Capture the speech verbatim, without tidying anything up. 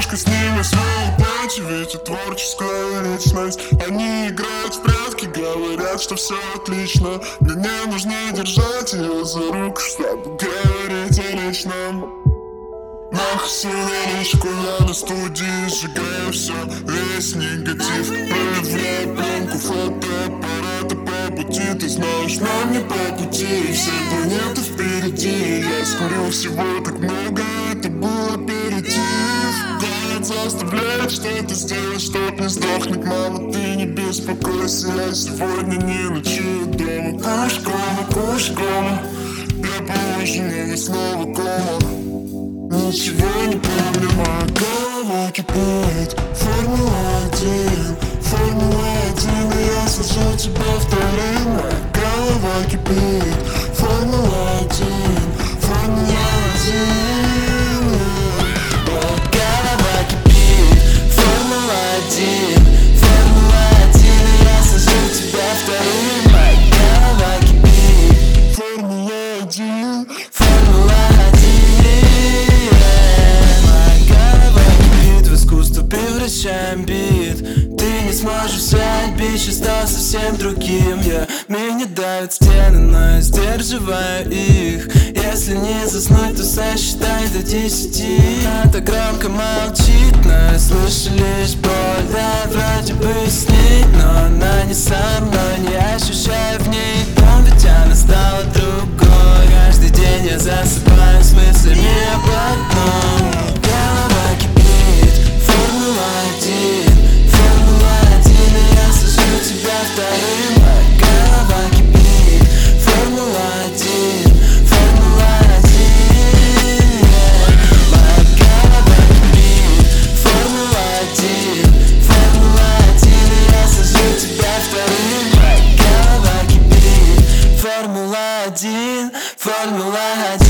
Немножко с ними свою плечи, ведь и творческая личность. Они играют в прятки, говорят, что все отлично. Мне не нужно держать ее за руку, чтобы говорить о личном. Нахуй всю наличку, я на студии сжигаю все. Весь негатив, проявляю пленку, фотоаппарата по пути. Ты знаешь, нам не по пути, все планеты впереди. Я скурил всего так много, это был аперитив. Голод заставляет что-то сделать, чтоб не сдохнуть. Мама, ты не беспокойся, я сегодня не ночую дома. Куш, кома, куш, кома, я положу, но снова кома. Ничего не помню, моя голова кипит. Формула один, Формула один, и я сажу тебя вторым. Моя голова кипит. Формула один, Формула один. Моя голова кипит. Формула один, Формула один, и я сажу тебя вторым. Моя голова кипит. Формула один, Формула один. Превращаем бит. Ты не сможешь взять бит, сейчас стал совсем другим. yeah. Меня давят стены, но я сдерживаю их. Если не заснуть, то сосчитай до десяти. Она так громко молчит, но я слышу лишь боль. Да, вроде бы снить, но она не со мной. Не ощущаю в ней дом, ведь она стала другой. Каждый день я засыпаю с мыслями об одном. Голова кипит. Формула один, Формула один, и я сажу тебя вторым. Моя голова кипит. Формула один, Формула один. Моя голова кипит. Формула один, Формула один, и я сажу тебя вторым. Моя голова кипит. Формула один, Формула один.